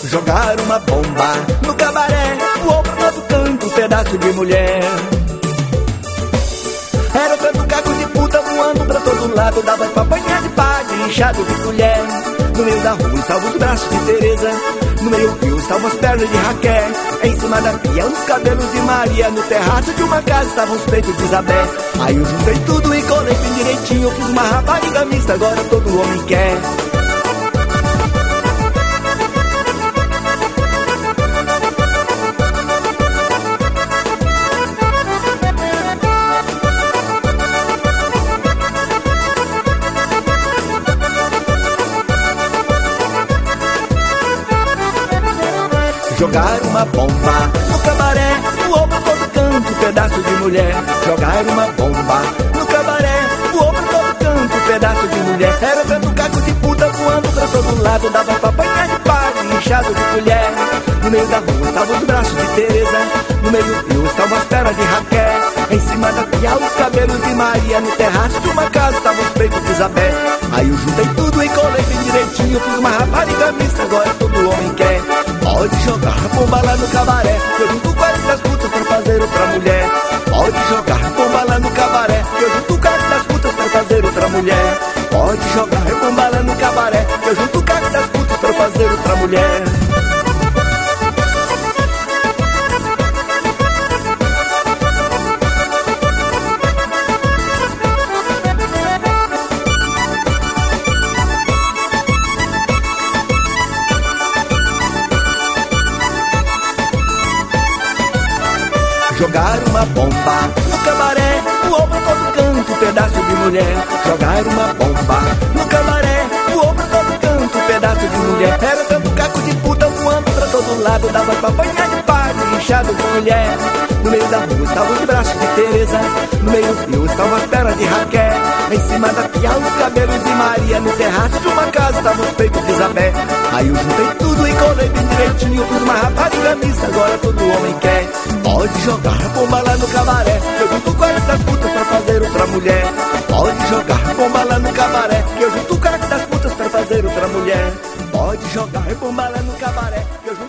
Jogaram uma bomba no cabaré, voou pra todo canto um pedaço de mulher. Era tanto caco de puta voando pra todo lado, dava pra apanhar de pá, de inchado de colher. No meio da rua estavam os braços de Teresa, no meio do rio estavam as pernas de Raquel. Em cima da pia os cabelos de Maria, no terraço de uma casa estavam os peitos de Isabel. Aí eu juntei tudo e colei bem direitinho, fiz uma rapariga mista, agora todo homem quer. Jogaram uma bomba no cabaré, voou pra todo canto, pedaço de mulher. Jogaram uma bomba no cabaré, voou pra todo canto, pedaço de mulher. Era tanto caco de puta voando pra todo lado, dava pra apanhar de pá, inchado de colher. No meio da rua estavam os braços de Teresa, no meio do rio estavam as pernas de Raquel. Em cima da pia os cabelos de Maria, no terraço de uma casa estavam os peitos de Isabel. Aí eu juntei tudo e colei bem direitinho, fiz uma rapariga mista, agora todo homem quer. Pode jogar bomba lá no cabaré, eu junto 40 putas pra fazer outra mulher. Pode jogar bomba lá no cabaré, eu junto 40 putas pra fazer outra mulher. Pode jogar bomba lá no cabaré, eu junto 40 putas pra fazer outra mulher. Jogaram uma bomba no cabaré, voou pra todo canto, pedaço de mulher. Jogaram uma bomba no cabaré, voou pra todo canto, pedaço de mulher. Era tanto caco de puta voando pra todo lado, dava pra apanhar de pá, inchado de mulher. No meio da rua estavam os braços de Teresa, no meio do rio estavam as pernas de Raquel. Em cima da pia os cabelos de Maria, no terraço de uma casa estavam os peitos de Isabel. Aí eu juntei tudo e colei bem direitinho, fiz uma rapariga mista, agora todo homem quer. Pode jogar bomba lá no cabaré, eu junto 40 putas pra fazer outra mulher. Pode jogar bomba lá no cabaré, que eu junto 40 putas pra fazer outra mulher. Pode jogar bomba lá no cabaré, que eu junto